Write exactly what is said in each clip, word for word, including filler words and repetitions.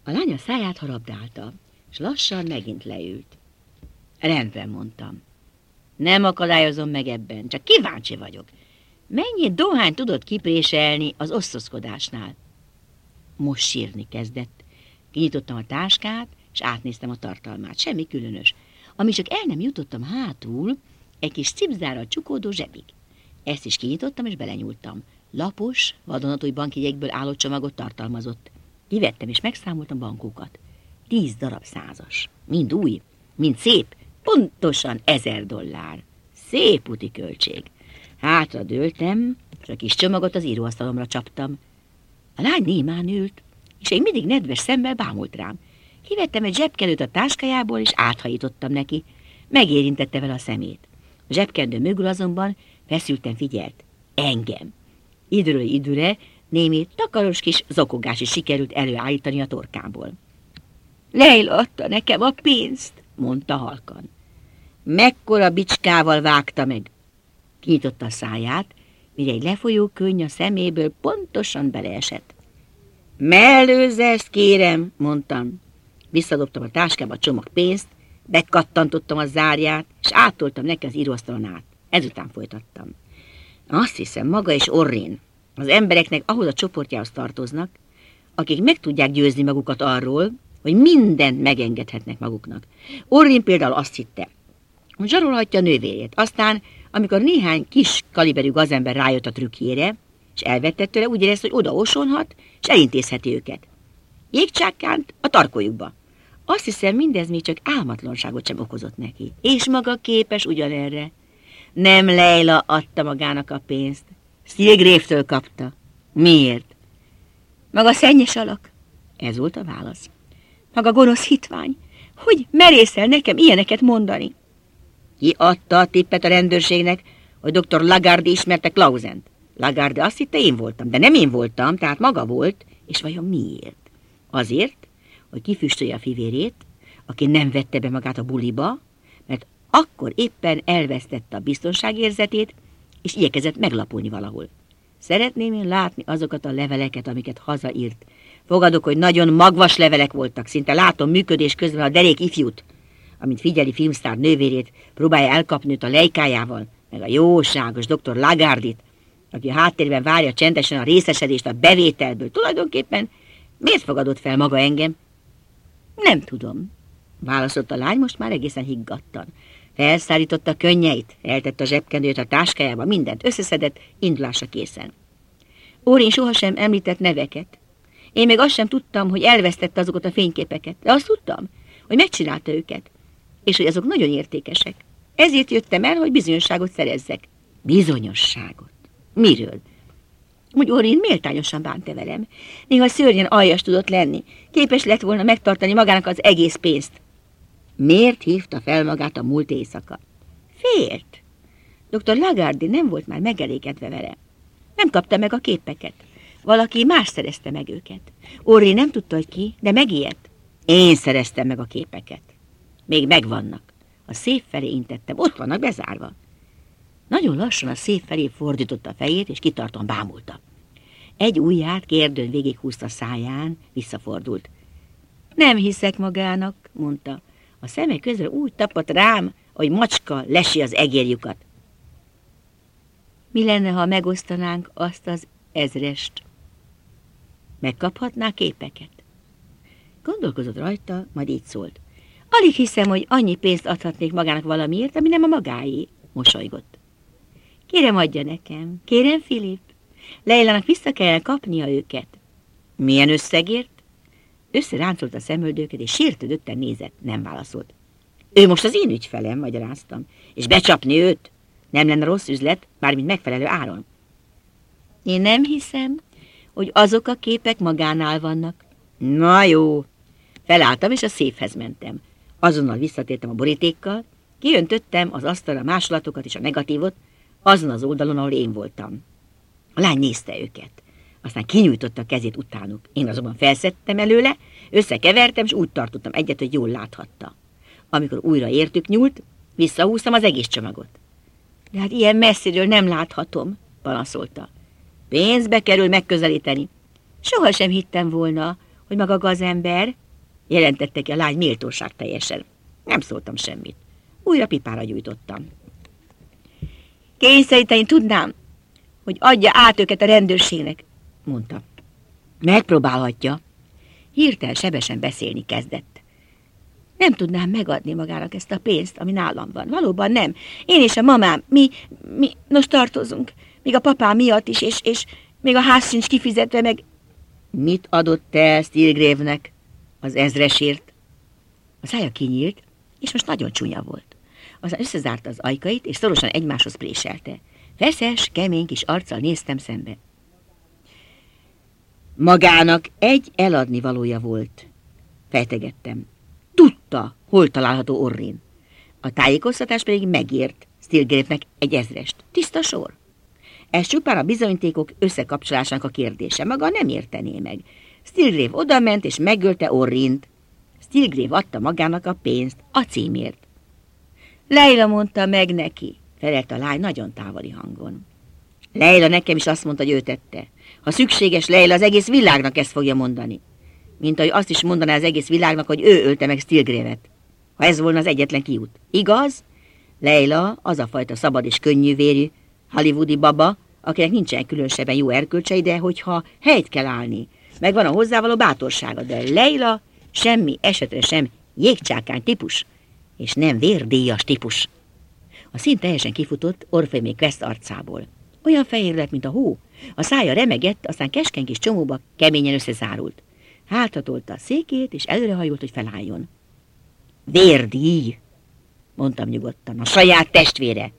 A lány a száját harabdálta, és lassan megint leült. Rendben, mondtam. Nem akadályozom meg ebben, csak kíváncsi vagyok. Mennyi dohányt tudod kipréselni az osztozkodásnál? Most sírni kezdett. Kinyitottam a táskát, és átnéztem a tartalmát. Semmi különös. Ami csak el nem jutottam hátul, egy kis cipzárral csukódó zsebig. Ezt is kinyitottam, és belenyúltam. Lapos, vadonatúj bankjegyekből álló csomagot tartalmazott. Kivettem, és megszámoltam bankókat. Tíz darab százas. Mind új, mind szép. Pontosan ezer dollár. Szép úti költség. Hátra dőltem, és a kis csomagot az íróasztalomra csaptam. A lány némán ült, és egy mindig nedves szemmel bámult rám. Kivettem egy zsebkendőt a táskájából, és áthajítottam neki. Megérintette vele a szemét. A zsebkendő mögül azonban feszülten figyelt. Engem. Időről időre némi takaros kis zokogás is sikerült előállítani a torkából. Leila adta nekem a pénzt, mondta halkan. Mekkora bicskával vágta meg? Kinyitotta a száját, mire egy lefolyó könny a szeméből pontosan beleesett. Mellőzze ezt, kérem, mondtam. Visszadobtam a táskába a csomag pénzt, bekattantottam a zárját, és áttoltam neki az íróasztalon át. Ezután folytattam. Azt hiszem, maga és Orrin az embereknek ahhoz a csoportjához tartoznak, akik meg tudják győzni magukat arról, hogy mindent megengedhetnek maguknak. Orrin például azt hitte, hogy zsarolhatja a nővérét. Aztán, amikor néhány kis kaliberű gazember rájött a trükkjére, és elvette tőle, úgy érezte, hogy odaosonhat, és elintézheti őket. Jégcsákkánt a tarkójukba. Azt hiszem, mindez még csak álmatlanságot sem okozott neki. És maga képes ugyanerre. Nem Leila adta magának a pénzt. Stilgrave-től kapta. Miért? Maga szennyes alak. Ez volt a válasz. Maga gonosz hitvány. Hogy merészel nekem ilyeneket mondani? Ki adta a tippet a rendőrségnek, hogy doktor Lagarde ismerte Clausent? Lagarde azt hitte, én voltam, de nem én voltam, tehát maga volt, és vajon miért? Azért, hogy kifüstölje a fivérét, aki nem vette be magát a buliba, mert akkor éppen elvesztette a biztonságérzetét, és igyekezett meglapulni valahol. Szeretném én látni azokat a leveleket, amiket hazaírt. Fogadok, hogy nagyon magvas levelek voltak, szinte látom működés közben a derék ifjút, amint figyeli filmsztár nővérét, próbálja elkapni őt a lejkájával, meg a jóságos doktor Lagardit, aki a háttérben várja csendesen a részesedést a bevételből. Tulajdonképpen miért fogadott fel maga engem? Nem tudom, válaszolt a lány most már egészen higgadtan. Felszállította könnyeit, eltette a zsebkendőt a táskájába, mindent összeszedett, indulásra készen. Orrin sohasem említett neveket. Én még azt sem tudtam, hogy elvesztette azokat a fényképeket, de azt tudtam, hogy megcsinálta őket, és hogy azok nagyon értékesek. Ezért jöttem el, hogy bizonyosságot szerezzek. Bizonyosságot? Miről? Hogy Orrin méltányosan bánta velem. Néha szörnyen aljas tudott lenni. Képes lett volna megtartani magának az egész pénzt. Miért hívta fel magát a múlt éjszaka? Félt. doktor Lagarde nem volt már megelégedve vele. Nem kapta meg a képeket. Valaki más szerezte meg őket. Orrin nem tudta, hogy ki, de megijedt. Én szereztem meg a képeket. Még megvannak. A széf felé intettem, ott vannak bezárva. Nagyon lassan a széf felé fordította a fejét, és kitartóan bámulta. Egy ujját kérdőn végighúzta száján, visszafordult. Nem hiszek magának, mondta. A szeme közre úgy tapadt rám, hogy macska lesi az egérjukat. Mi lenne, ha megosztanánk azt az ezrest? Megkaphatná képeket? Gondolkozott rajta, majd így szólt. Alig hiszem, hogy annyi pénzt adhatnék magának valamiért, ami nem a magáé. Mosolygott. Kérem, adja nekem. Kérem, Filip. Leilának vissza kell kapnia őket. Milyen összegért? Összeráncolt a szemöldőket, és sértődötten nézett, nem válaszolt. Ő most az én ügyfelem, magyaráztam, és becsapni őt nem lenne rossz üzlet, mármint megfelelő áron. Én nem hiszem, hogy azok a képek magánál vannak. Na jó. Felálltam, és a széfhez mentem. Azonnal visszatértem a borítékkal, kiöntöttem az asztalra másolatokat és a negatívot, azon az oldalon, ahol én voltam. A lány nézte őket. Aztán kinyújtotta a kezét utánuk. Én azonban felszedtem előle, összekevertem, és úgy tartottam egyet, hogy jól láthatta. Amikor újra értük nyúlt, visszahúztam az egész csomagot. De hát ilyen messziről nem láthatom, panaszolta. Pénzbe kerül megközelíteni. Soha sem hittem volna, hogy maga gazember, jelentette ki a lány méltóság teljesen. Nem szóltam semmit. Újra pipára gyújtottam. Kényszeríteni tudnám, hogy adja át őket a rendőrségnek, mondta. Megpróbálhatja. Hirtelen sebesen beszélni kezdett. Nem tudnám megadni magának ezt a pénzt, ami nálam van. Valóban nem. Én és a mamám, mi, mi, nos tartozunk. Még a papám miatt is, és, és még a ház sincs kifizetve, meg... Mit adott te Stilgrave-nek az ezresért? A szája kinyílt, és most nagyon csúnya volt. Aztán összezárta az ajkait, és szorosan egymáshoz préselte. Feszes, kemény kis arccal néztem szembe. Magának egy eladni valója volt. Fejtegettem. Tudta, hol található Orrin. A tájékoztatás pedig megért Stilgrave-nek egy ezrest. Tiszta sor. Ez csupán a bizonyítékok összekapcsolásának a kérdése. Maga nem értené meg. Stilgrave odament és megölte Orrint. Stilgrave adta magának a pénzt a címért. Leila mondta meg neki, felelt a lány nagyon távoli hangon. Leila nekem is azt mondta, hogy ő tette. Ha szükséges, Leila az egész világnak ezt fogja mondani. Mint ahogy azt is mondaná az egész világnak, hogy ő ölte meg Stilgrave-et. Ha ez volna az egyetlen kiút. Igaz? Leila az a fajta szabad és könnyűvérű hollywoodi baba, akinek nincsen különösebben jó erkölcsei, de hogyha helyt kell állni, megvan a hozzávaló bátorsága, de Leila semmi esetre sem jégcsákány típus, és nem vérdíjas típus. A szín teljesen kifutott Orpheus Quest arcából. Olyan fehér lett, mint a hó. A szája remegett, aztán keskeny kis csomóba keményen összezárult. Hátratolta a székét, és előrehajolt, hogy felálljon. Vérdíj, mondtam nyugodtan, a saját testvére.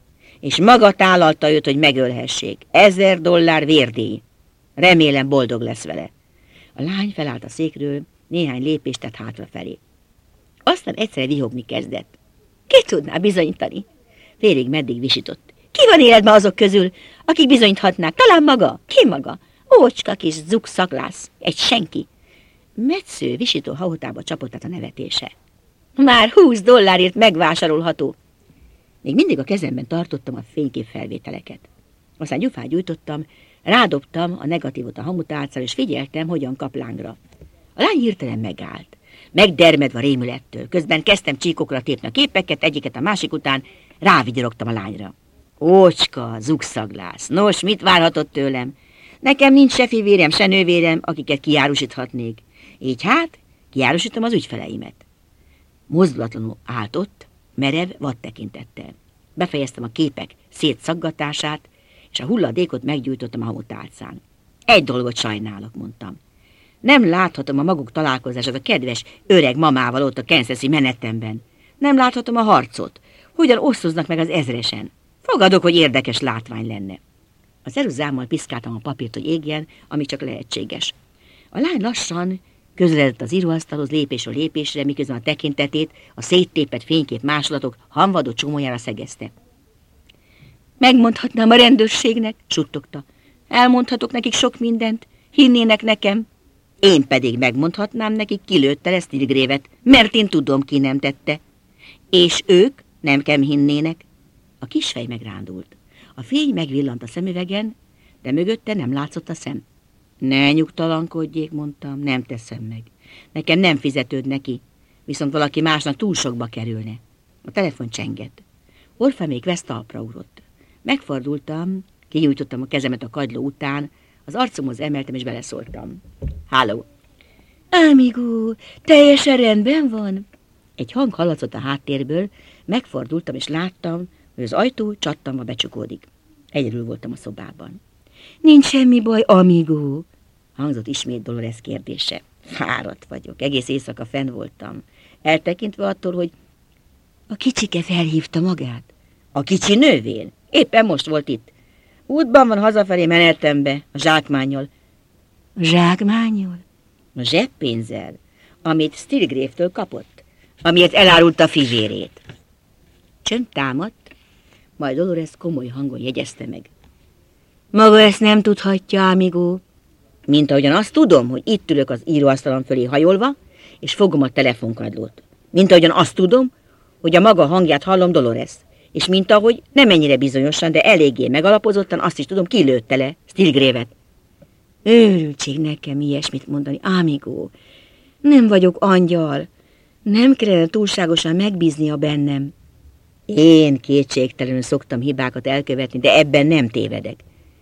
És maga tálalta őt, hogy megölhessék. Ezer dollár vérdíj. Remélem boldog lesz vele. A lány felállt a székről, néhány lépést tett hátrafelé. Aztán egyszerre vihogni kezdett. Ki tudná bizonyítani? Félig meddig visított. Ki van életben azok közül, akik bizonyíthatnák? Talán maga? Ki maga? Ócska kis zukszaglász. Egy senki. Metsző visító hahotába csapott át a nevetése. Már húsz dollárért megvásárolható. Még mindig a kezemben tartottam a fényképfelvételeket. Aztán gyufát gyújtottam, rádobtam a negatívot a hamutálccal, és figyeltem, hogyan kap lángra. A lány hirtelen megállt, megdermedve a rémülettől. Közben kezdtem csíkokra tépni a képeket, egyiket a másik után, rávigyorogtam a lányra. Ócska, zukszaglász, nos, mit várhatott tőlem? Nekem nincs se fivérem, se nővérem, akiket kiárusíthatnék. Így hát, kiárusítom az ügyfeleimet. Mozdulatlanul állt ott, merev vad tekintettel. Befejeztem a képek szétszaggatását, és a hulladékot meggyújtottam a hamutálcán. Egy dolgot sajnálok, mondtam. Nem láthatom a maguk találkozását a kedves öreg mamával ott a Kansas-i menetemben. Nem láthatom a harcot. Hogyan osztoznak meg az ezresen. Fogadok, hogy érdekes látvány lenne. A ceruzámmal piszkáltam a papírt, hogy égjen, ami csak lehetséges. A lány lassan közeledett az íróasztalhoz lépésről lépésre, miközben a tekintetét a széttépett fénykép másolatok hamvadó csomójára szegezte. Megmondhatnám a rendőrségnek, suttogta. Elmondhatok nekik sok mindent, hinnének nekem. Én pedig megmondhatnám nekik, ki lőtte le Stilgrave-et, mert én tudom, ki nem tette. És ők nemkem hinnének. A kisfej megrándult. A fény megvillant a szemüvegen, de mögötte nem látszott a szem. Ne nyugtalankodjék, mondtam, nem teszem meg. Nekem nem fizetőd neki, viszont valaki másnak túl sokba kerülne. A telefon csengett. Orpheus Quest talpra ugrott. Megfordultam, kinyújtottam a kezemet a kagyló után, az arcomhoz emeltem és beleszóltam. Háló! Amigo, teljesen rendben van? Egy hang hallatszott a háttérből, megfordultam és láttam, hogy az ajtó csattanva becsukódik. Egyedül voltam a szobában. Nincs semmi baj, amigo, hangzott ismét Dolores kérdése. Fáradt vagyok, egész éjszaka fenn voltam, eltekintve attól, hogy a kicsike felhívta magát. A kicsi nővér? Éppen most volt itt. Útban van hazafelé menetembe, a zsákmánnyal. A zsákmánnyal? A zseppénzzel, amit Stilgrave-től kapott, amiért elárulta a fivérét. Csönd támadt, majd Dolores komoly hangon jegyezte meg. Maga ezt nem tudhatja, amigo. Mint ahogyan azt tudom, hogy itt ülök az íróasztalon fölé hajolva, és fogom a telefonkagylót. Mint ahogyan azt tudom, hogy a maga hangját hallom Dolores. És mint ahogy nem ennyire bizonyosan, de eléggé megalapozottan azt is tudom, ki lőtte le Stilgrave-et. Őrültség nekem ilyesmit mondani, Amigo. Nem vagyok angyal. Nem kellene túlságosan megbíznia bennem. Én kétségtelenül szoktam hibákat elkövetni, de ebben nem tévedek.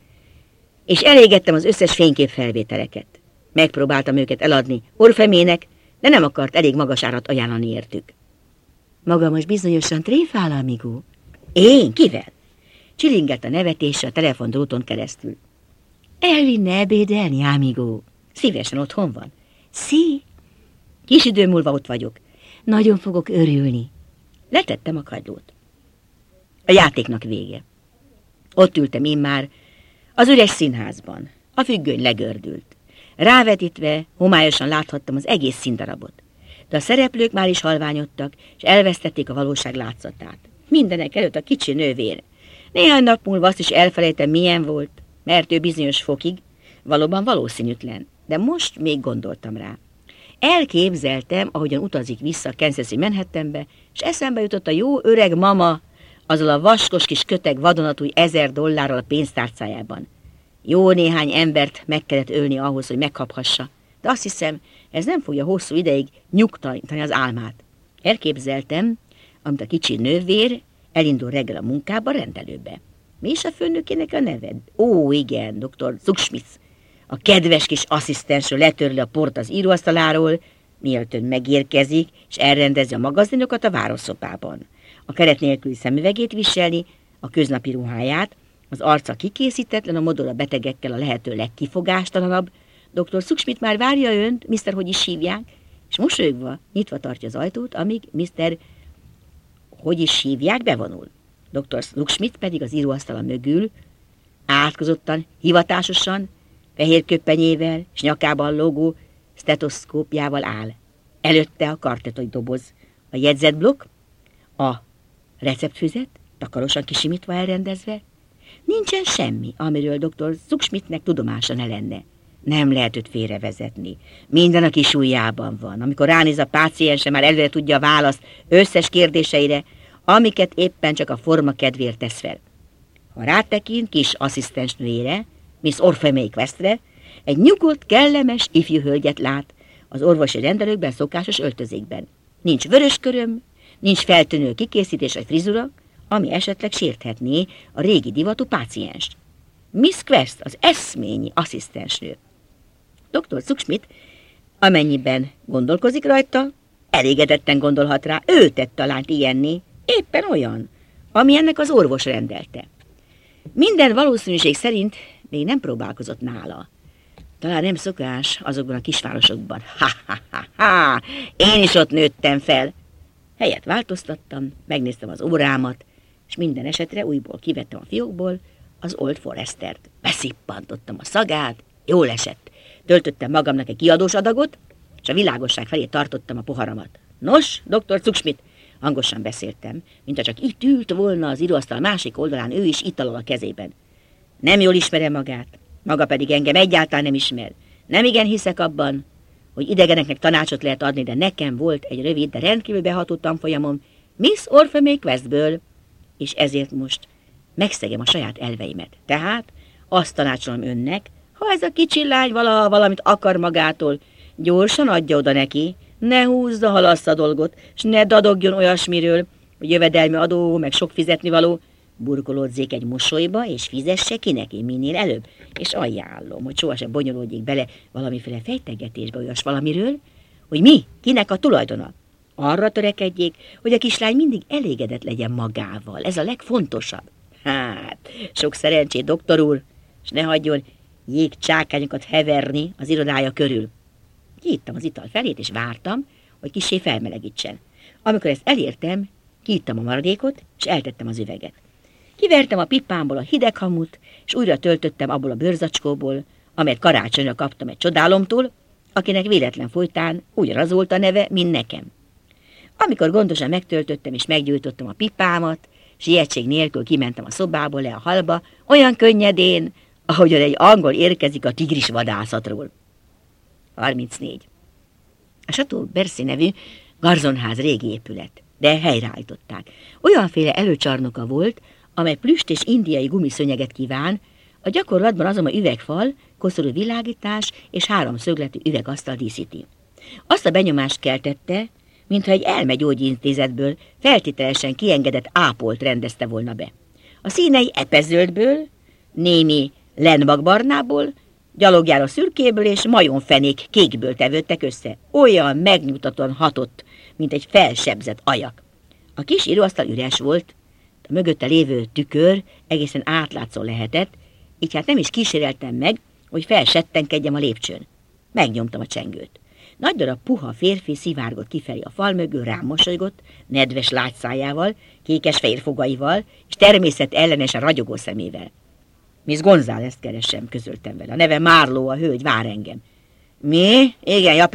És elégettem az összes fényképfelvételeket. Megpróbáltam őket eladni Orfemének, de nem akart elég magas árat ajánlani értük. Maga most bizonyosan tréfál, Amigo? Én? Kivel? Csilingett a nevetése a telefondróton keresztül. Elvinne ebédelni, Amigo? Szívesen otthon van. Szí? Kis idő múlva ott vagyok. Nagyon fogok örülni. Letettem a kagylót. A játéknak vége. Ott ültem én már az üres színházban. A függöny legördült. Rávetítve, homályosan láthattam az egész színdarabot. De a szereplők már is halványodtak, és elvesztették a valóság látszatát. Mindenek előtt a kicsi nővér. Néhány nap múlva azt is elfelejtem, milyen volt, mert ő bizonyos fokig valóban valószínűtlen. De most még gondoltam rá. Elképzeltem, ahogyan utazik vissza a Kansas-i Manhattanbe, és eszembe jutott a jó öreg mama, azzal a vaskos kis köteg vadonatúj ezer dollárral a pénztárcájában. Jó néhány embert meg kellett ölni ahhoz, hogy megkaphassa, de azt hiszem, ez nem fogja hosszú ideig nyugtalanítani az álmát. Elképzeltem, amit a kicsi nővér elindul reggel a munkába, rendelőbe. Mi is a főnökének a neved? Ó, igen, doktor Zuckschmitz. A kedves kis asszisztensről letörli a port az íróasztaláról, mielőtt ön megérkezik, és elrendezi a magazinokat a városszopában. A keret nélküli szemüvegét viselni, a köznapi ruháját, az arca kikészítetlen, a modor a betegekkel a lehető legkifogástalanabb. doktor Zuckschmitz már várja önt, miszter hogy is hívják, és mosolyogva nyitva tartja az ajtót, amíg miszter hogy is hívják bevonul. doktor Zuckschmitz pedig az íróasztala mögül, átkozottan, hivatásosan, fehér köppenyével és nyakában lógó stetoszkópjával áll. Előtte a kartetoj doboz, a jegyzetblokk, a receptfüzet, takarosan kisimítva elrendezve. Nincsen semmi, amiről doktor Zuckschmidtnek tudomása ne lenne. Nem lehet őt félrevezetni. Minden a kis ujjában van. Amikor ránéz a páciense, már előre tudja a választ összes kérdéseire, amiket éppen csak a forma kedvéért tesz fel. Ha rátekint kis asszisztensnőjére, Miss Orphe Questre, egy nyugodt, kellemes ifjú hölgyet lát az orvosi rendelőkben szokásos öltözékben. Nincs vörös köröm, nincs feltűnő kikészítés vagy frizura, ami esetleg sérthetné a régi divatú pácienst. Miss Quest, az eszményi asszisztensnő. doktor Zuckschmitz, amennyiben gondolkozik rajta, elégedetten gondolhat rá, ő tette a lányt ilyenné, éppen olyan, ami ennek az orvos rendelte. Minden valószínűség szerint még nem próbálkozott nála. Talán nem szokás azokban a kisvárosokban. Ha-ha-ha-ha! Én is ott nőttem fel. Helyet változtattam, megnéztem az órámat, és minden esetre újból kivettem a fiókból az Old Forestert. Beszippantottam a szagát, jól esett. Töltöttem magamnak egy kiadós adagot, és a világosság felé tartottam a poharamat. Nos, doktor Zuckschmitz, hangosan beszéltem, mintha csak itt ült volna az íróasztal másik oldalán, ő is itallal a kezében. Nem jól ismerem magát, maga pedig engem egyáltalán nem ismer. Nem igen hiszek abban, hogy idegeneknek tanácsot lehet adni, de nekem volt egy rövid, de rendkívül beható tanfolyamom Miss Orphe Questből, és ezért most megszegem a saját elveimet. Tehát azt tanácsolom önnek, ha ez a kicsi lány valaha valamit akar magától, gyorsan adja oda neki, ne húzza, halassza a dolgot, s ne dadogjon olyasmiről, hogy jövedelmi adó, meg sok fizetnivaló, burkolódzék egy mosolyba, és fizesse ki neki minél előbb, és ajánlom, hogy sohasem bonyolódjék bele valamiféle fejtegetésbe olyas valamiről, hogy mi, kinek a tulajdona. Arra törekedjék, hogy a kislány mindig elégedett legyen magával, ez a legfontosabb. Hát, sok szerencsét, doktor úr, és ne hagyjon jégcsákányokat heverni az irodája körül. Kiittam az ital felét, és vártam, hogy kissé felmelegítsen. Amikor ezt elértem, kiittam a maradékot, és eltettem az üveget. Kivertem a pipámból a hideghamut, és újra töltöttem abból a bőrzacskóból, amelyet karácsonyra kaptam egy csodálomtól, akinek véletlen folytán ugyanaz volt a neve, mint nekem. Amikor gondosan megtöltöttem és meggyújtottam a pipámat, sietség nélkül kimentem a szobából le a hallba, olyan könnyedén, ahogyan egy angol érkezik a tigris vadászatról. harmincnégy. A Chateau Bercy nevű garzonház régi épület, de helyreállították. Olyanféle előcsarnoka volt, amely plüst és indiai gumiszönyeget kíván, A gyakorlatban azonban üvegfal, koszorú világítás és háromszögletű üvegasztal díszíti. Azt a benyomást keltette, mintha egy elmegyógyintézetből feltételesen kiengedett ápolt rendezte volna be. A színei epezöldből, némi lenmagbarnából, gyalogjára szürkéből és majonfenék kékből tevődtek össze. Olyan megnyugtatóan hatott, mint egy felsebzett ajak. A kis íróasztal üres volt, a mögötte lévő tükör egészen átlátszó lehetett, így hát nem is kíséreltem meg, hogy felsettenkedjem a lépcsőn. Megnyomtam a csengőt. Nagy darab puha férfi szivárgott kifelé a fal mögül, rám mosolygott, nedves lágyszájával, kékes férfogaival, és természet ellenesen ragyogó szemével. Miss González-t keresem, közöltem vele. A neve Marlowe, a hölgy vár engem. Mi? Igen, ja,